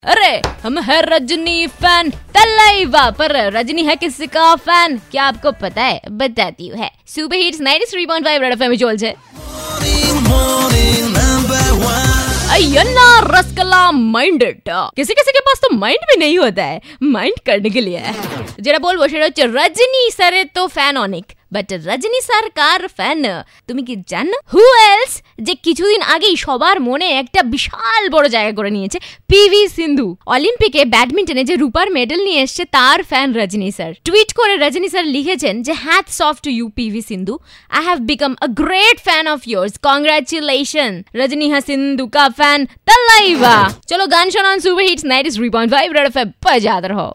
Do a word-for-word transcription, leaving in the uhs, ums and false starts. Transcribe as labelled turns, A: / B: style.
A: अरे हम है रजनी फैन तलाइवा, पर रजनी है किसी का फैन क्या आपको पता है? बताती हूँ। है super hits ninety three point five red FM चलছে। अय्यन्ना रसकला माइंडेड, किसी किसी के पास तो माइंड भी नहीं होता है माइंड करने के लिए। যেটা বলবো সেটা হচ্ছে রজনী স্যারের তো ফ্যান অনেক, বাট রজনী স্যার কার ফ্যান তুমি কি জানো? হু এলস যে কিছুদিন আগেই সবার মনে একটা বিশাল বড় জায়গা করে নিয়েছে, পিভি সিন্ধু। অলিম্পিকে ব্যাডমিন্টনে যে রূপার মেডেল নিয়ে এসেছে তার ফ্যান রজনী স্যার। টুইট করে রজনী স্যার লিখেছেন যে hats off to you PV Sindhu, I have become a great fan of yours, congratulation. Rajni है सिंधु का फैन तलाइवा। चलो गान सुनाओ super hits ninety three point five red FM बजाते रहो।